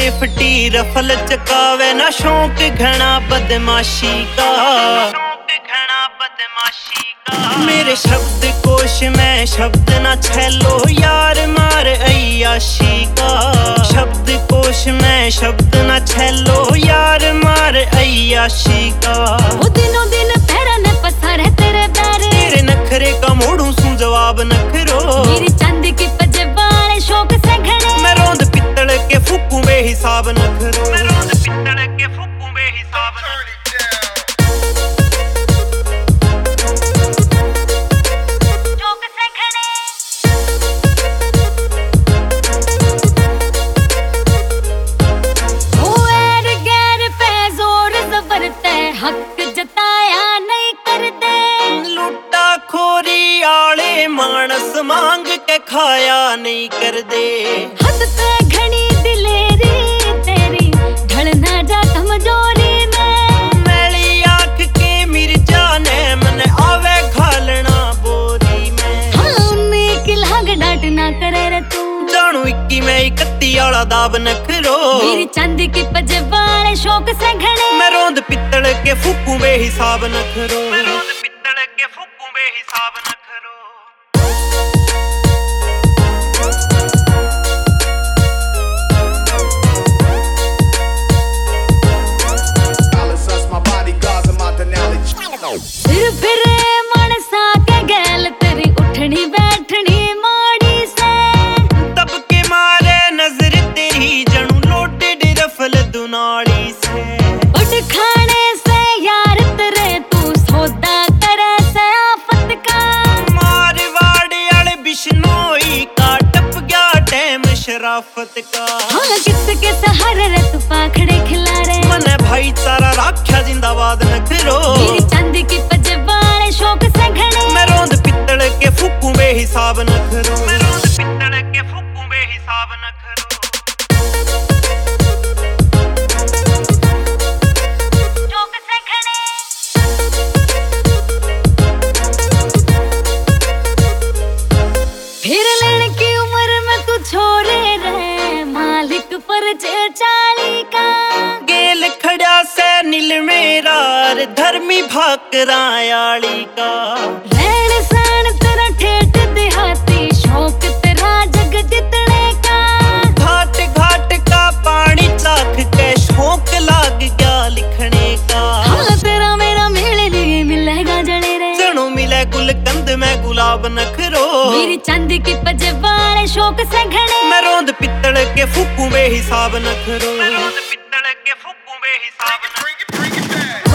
लिफ्टी रफल चकावे ना शौक घना बदमाशी का, मेरे शब्द कोश में शब्द ना छेलो यार मार अय्याशी का, शब्द कोश में शब्द ना छेलो यार मार अय्याशी का। वो दिनों दिन पैरा ने पसारे तेरे पैर, तेरे नखरे का मोड़ू सू जवाब नखरो, मेरी चांदी की पजवाड़े शौक से घड़े, मैं रोंद पित्तल के फूकू बेहिसाब नखरो, मैं रोंद पित्तल के फूकू बेहिसाब नखरो। हक जताया नहीं करते, लुट्टा खोरी आले मानस मांग के खाया नहीं कर दे, हद से घनी दिलेरी तेरी ढलना जा कमजोरी में, मैली आँख के मिर्जा ने मन आवे घालना बोरी में, हाँ उन्हीं की लाग डांट ना करे रे तू, जानू 21 में 31 आला दाब नखरो, मेरी चांदी की पजवाड़े शौक से घड़े, मैं रोंद पित्तल के फूकू बेहिसाब नखरो, मैं रोंद पित्तल के फूकू बेहिसाब नखरो। फिर मनसा के गैल तेरी उठनी बैठनी माड़ी से, तब के मारे नजर तेरी जनू लोटेड रफल दुनाली से, उठ खाने से यार तेरे तू सौदा करे से आफत का, मारवाड़ आले बिश्नोई का टप गया टैम शराफत का, हाँ किसके सहारे रे तू पाखड़े खिला रे, मने भाईचारा राख्या जिंदाबाद नखरो, मेरी चांदी की पजवाड़े शौक से घड़े, मैं रोंद पित्तल के फूकू बेहिसाब नखरो, मैं रोंद पित्तल के फूकू बेहिसाब नखरो। फिर लेने की उम्र में तू छोड़े रहे मालिक पर चाली का, गेल खड़ा से नील मेरा धर्मी भाकरा याली का, रहन सहन तेरा ठेठ देहाती शौक तेरा जग जितने का, घाट घाट का पानी चाख के शौक लाग गया लिखने का, हाँ तेरा मेरा मेले लिए मिलेगा जड़े रे, जनो मिले गुलकंद में गुलाब नखरो, मेरी चांदी की पजवाड़े शौक से घड़े, मैं रोंद पित्तल के फूकू बेहिसाब नखरो, मैं रोंद पित्तल के फूकू बेहिसाब नखरो।